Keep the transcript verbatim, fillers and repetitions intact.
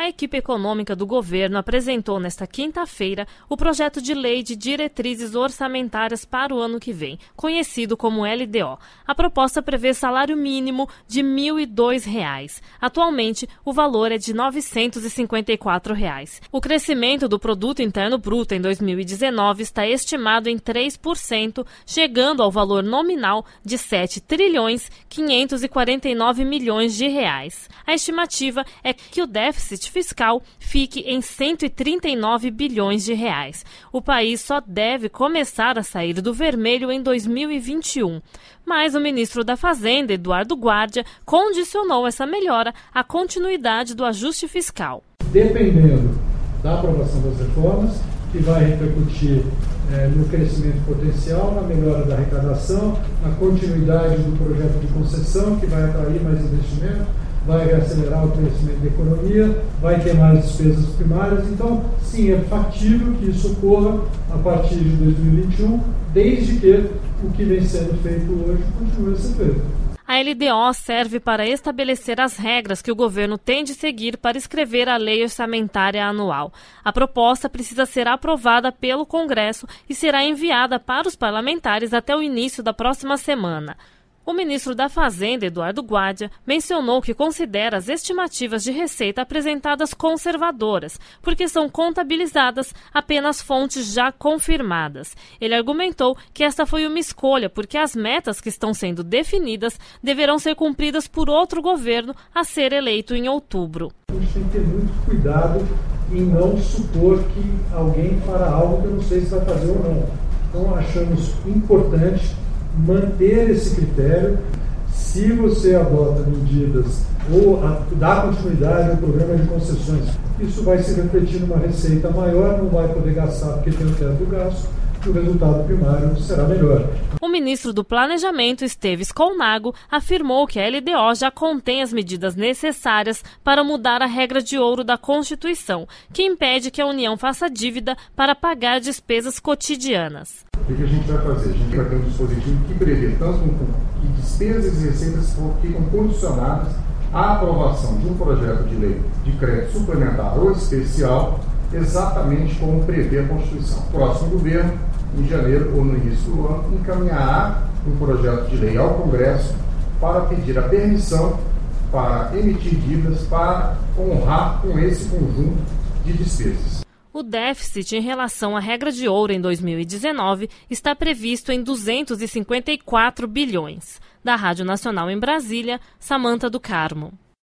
A equipe econômica do governo apresentou nesta quinta-feira o projeto de lei de diretrizes orçamentárias para o ano que vem, conhecido como L D O. A proposta prevê salário mínimo de mil e dois reais. Atualmente, o valor é de novecentos e cinquenta e quatro reais. O crescimento do Produto Interno Bruto em dois mil e dezenove está estimado em três por cento, chegando ao valor nominal de sete trilhões quinhentos e quarenta e nove milhões de reais. A estimativa é que o déficit fiscal fique em cento e trinta e nove bilhões de reais. O país só deve começar a sair do vermelho em dois mil e vinte e um. Mas o ministro da Fazenda, Eduardo Guardia, condicionou essa melhora à continuidade do ajuste fiscal. Dependendo da aprovação das reformas, que vai repercutir é, no crescimento potencial, na melhora da arrecadação, na continuidade do projeto de concessão, que vai atrair mais investimento, vai acelerar o crescimento da economia, vai ter mais despesas primárias. Então, sim, é factível que isso ocorra a partir de dois mil e vinte e um, desde que o que vem sendo feito hoje continue a ser feito. A L D O serve para estabelecer as regras que o governo tem de seguir para escrever a lei orçamentária anual. A proposta precisa ser aprovada pelo Congresso e será enviada para os parlamentares até o início da próxima semana. O ministro da Fazenda, Eduardo Guardia, mencionou que considera as estimativas de receita apresentadas conservadoras, porque são contabilizadas apenas fontes já confirmadas. Ele argumentou que esta foi uma escolha, porque as metas que estão sendo definidas deverão ser cumpridas por outro governo a ser eleito em outubro. A gente tem que ter muito cuidado em não supor que alguém fará algo que eu não sei se vai fazer ou não. Então, achamos importante manter esse critério. Se você adota medidas ou a, dá continuidade ao programa de concessões, isso vai se refletir numa receita maior, não vai poder gastar porque tem o teto do gasto, e o resultado primário será melhor. O ministro do Planejamento, Esteves Colnago, afirmou que a L D O já contém as medidas necessárias para mudar a regra de ouro da Constituição, que impede que a União faça dívida para pagar despesas cotidianas. O que a gente vai fazer? A gente vai ter um dispositivo que prevê tanto que despesas e receitas ficam condicionadas à aprovação de um projeto de lei de crédito suplementar ou especial, exatamente como prevê a Constituição. O próximo governo, em janeiro ou no início do ano, encaminhará um projeto de lei ao Congresso para pedir a permissão para emitir dívidas para honrar com esse conjunto de despesas. O déficit em relação à regra de ouro em dois mil e dezenove está previsto em duzentos e cinquenta e quatro bilhões. Da Rádio Nacional em Brasília, Samanta do Carmo.